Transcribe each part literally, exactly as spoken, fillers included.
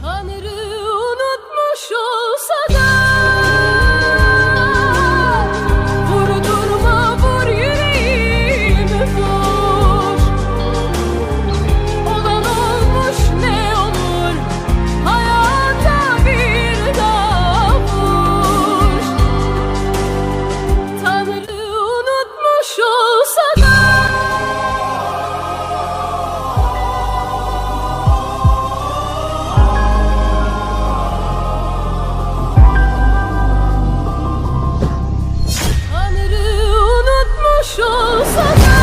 Tanrı unutmuş olsa da vurdurma, vur yüreğimi vur. Olan olmuş ne olur, hayata bir daha vur. Tanrı unutmuş olsa da olsa da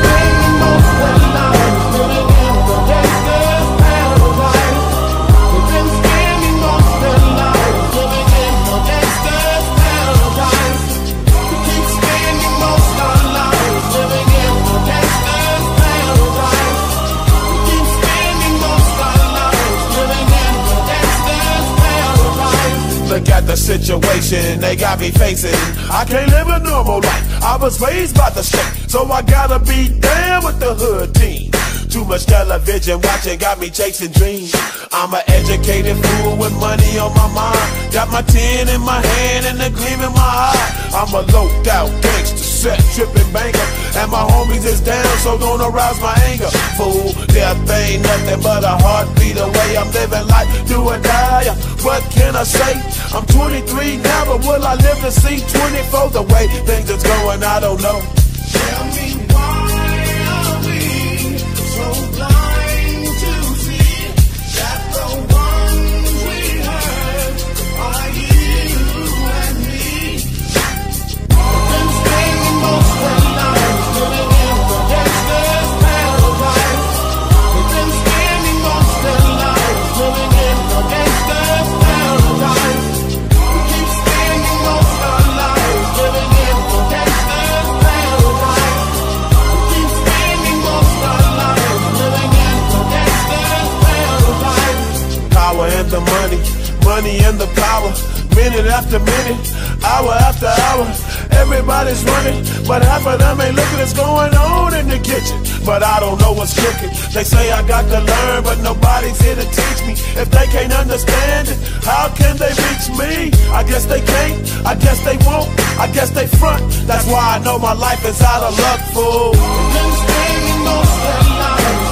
look at the situation they got me facing. I can't live a normal life. I was raised by the state, so I gotta be down with the hood team. Too much television watching got me chasing dreams. I'm an educated fool with money on my mind. Got my tin in my hand and the gleam in my eye. I'm a loped out gangster, set tripping banker, and my homies is down, so don't arouse my anger. Fool, death ain't nothing but a heartbeat away. I'm living life, do or die. What can I say? I'm twenty-three now, but will I live to see twenty-four? The way things is going, I don't know. Tell me why are we so blind to see that the ones we hurt are you and me? We've been spending most of our lives living in the gangster's paradise. We've been spending most of our lives living in the gangster's paradise. We keep spending most of our lives living in the gangster's paradise. We keep spending most of our lives living in the gangster's paradise. Power and the money, money and the power. Minute after minute, hour after hour, everybody's running, but half of them ain't looking what's going on in the kitchen. But I don't know what's cooking. They say I got to learn, but nobody's here to teach me. If they can't understand it, how can they reach me? I guess they can't, I guess they won't, I guess they front. That's why I know my life is out of luck, fool. We've been spending most of our lives